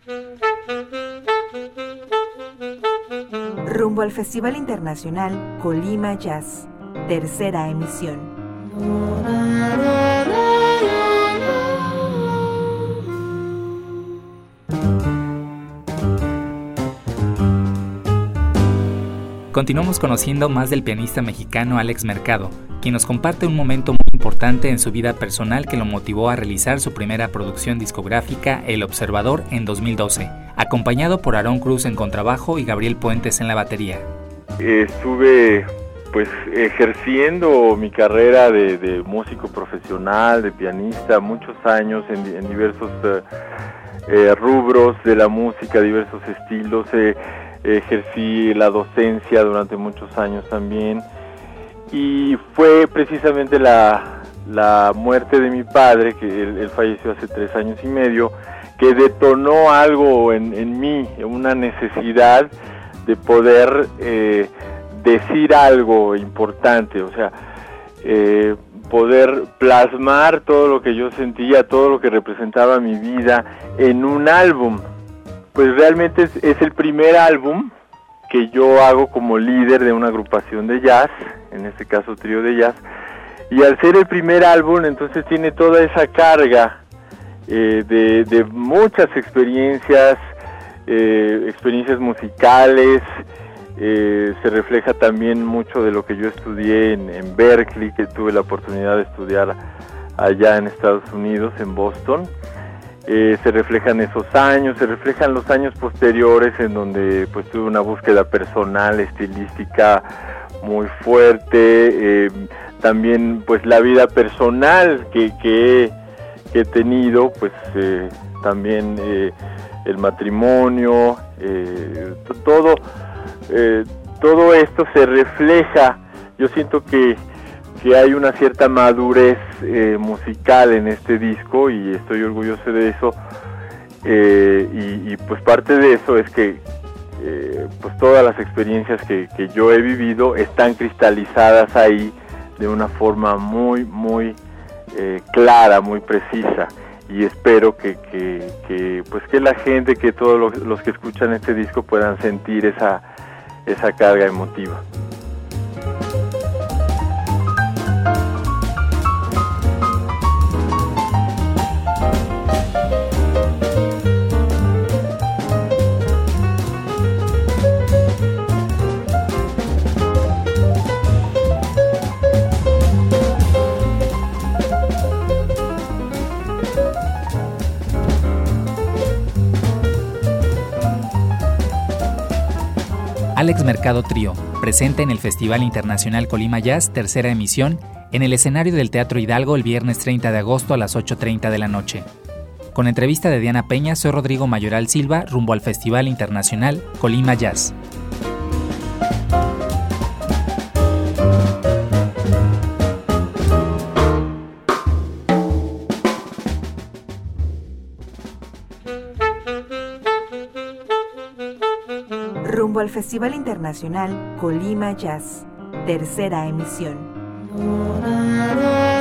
Rumbo al Festival Internacional Colima Jazz, tercera emisión. Continuamos conociendo más del pianista mexicano Alex Mercado, quien nos comparte un momento muy importante en su vida personal que lo motivó a realizar su primera producción discográfica, El Observador, en 2012, acompañado por Aarón Cruz en contrabajo y Gabriel Puentes en la batería. Estuve ejerciendo mi carrera de músico profesional, de pianista, muchos años en diversos rubros de la música, diversos estilos. Ejercí la docencia durante muchos años también, y fue precisamente la muerte de mi padre, que él falleció hace 3 años y medio, que detonó algo en mí, una necesidad de poder decir algo importante, o sea, poder plasmar todo lo que yo sentía, todo lo que representaba mi vida en un álbum. Pues realmente es el primer álbum que yo hago como líder de una agrupación de jazz, en este caso trío de jazz, y al ser el primer álbum, entonces tiene toda esa carga de muchas experiencias musicales. Se refleja también mucho de lo que yo estudié en Berkeley, que tuve la oportunidad de estudiar allá en Estados Unidos, en Boston. Se reflejan esos años, se reflejan los años posteriores en donde pues tuve una búsqueda personal, estilística muy fuerte, también pues la vida personal que he tenido, pues también el matrimonio, todo esto se refleja. Yo siento que hay una cierta madurez musical en este disco, y estoy orgulloso de eso, y pues parte de eso es que pues todas las experiencias que yo he vivido están cristalizadas ahí de una forma muy clara, muy precisa, y espero que la gente, que todos los que escuchan este disco puedan sentir esa carga emotiva. Alex Mercado Trío, presente en el Festival Internacional Colima Jazz, tercera emisión, en el escenario del Teatro Hidalgo el viernes 30 de agosto a las 8:30 de la noche. Con entrevista de Diana Peña, soy Rodrigo Mayoral Silva, rumbo al Festival Internacional Colima Jazz. Rumbo al Festival Internacional Colima Jazz, tercera emisión.